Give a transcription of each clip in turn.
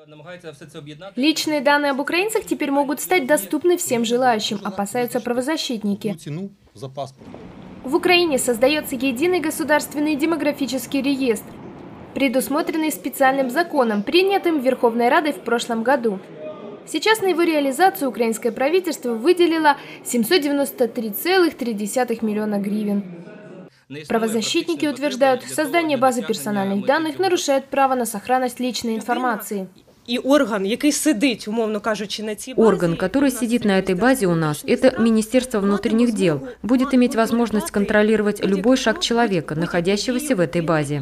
Личные данные об украинцах теперь могут стать доступны всем желающим, опасаются правозащитники. В Украине создается единый государственный демографический реестр, предусмотренный специальным законом, принятым Верховной Радой в прошлом году. Сейчас на его реализацию украинское правительство выделило 793,3 миллиона гривен. Правозащитники утверждают, создание базы персональных данных нарушает право на сохранность личной информации. Орган, который сидит на этой базе у нас, это Министерство внутренних дел, будет иметь возможность контролировать любой шаг человека, находящегося в этой базе.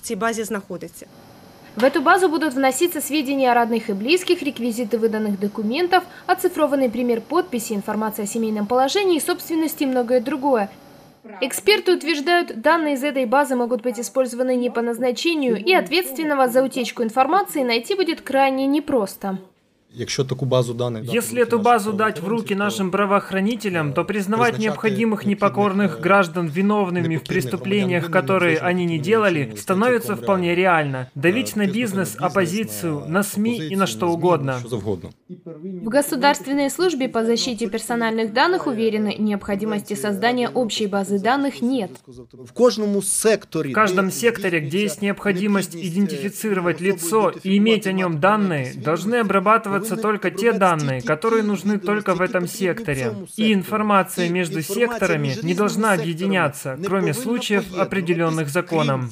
В эту базу будут вноситься сведения о родных и близких, реквизиты выданных документов, оцифрованный пример подписи, информация о семейном положении, собственности и многое другое. Эксперты утверждают, данные из этой базы могут быть использованы не по назначению, и ответственного за утечку информации найти будет крайне непросто. Если эту базу дать в руки нашим правоохранителям, то признавать необходимых непокорных граждан виновными в преступлениях, которые они не делали, становится вполне реально. Давить на бизнес, оппозицию, на СМИ и на что угодно. В Государственной службе по защите персональных данных уверены, необходимости создания общей базы данных нет. В каждом секторе, где есть необходимость идентифицировать лицо и иметь о нем данные, должны обрабатываться только те данные, которые нужны только в этом секторе. И информация между секторами не должна объединяться, кроме случаев, определенных законом.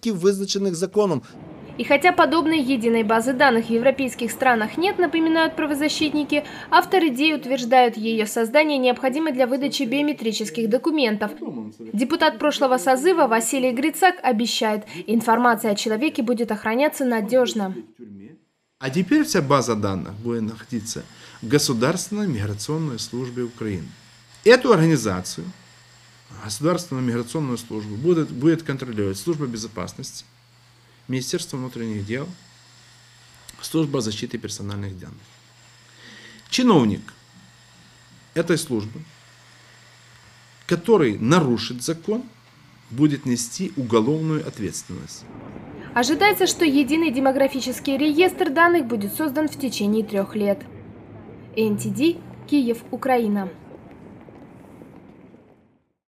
И хотя подобной единой базы данных в европейских странах нет, напоминают правозащитники, автор идеи утверждают, ее создание необходимо для выдачи биометрических документов. Депутат прошлого созыва Василий Грицак обещает, информация о человеке будет охраняться надежно. А теперь вся база данных будет находиться в Государственной миграционной службе Украины. Эту организацию, Государственную миграционную службу, будет контролировать Служба безопасности, Министерство внутренних дел, Служба защиты персональных данных. Чиновник этой службы, который нарушит закон, будет нести уголовную ответственность. Ожидается, что единый демографический реестр данных будет создан в течение 3 лет. НТД, Киев, Украина.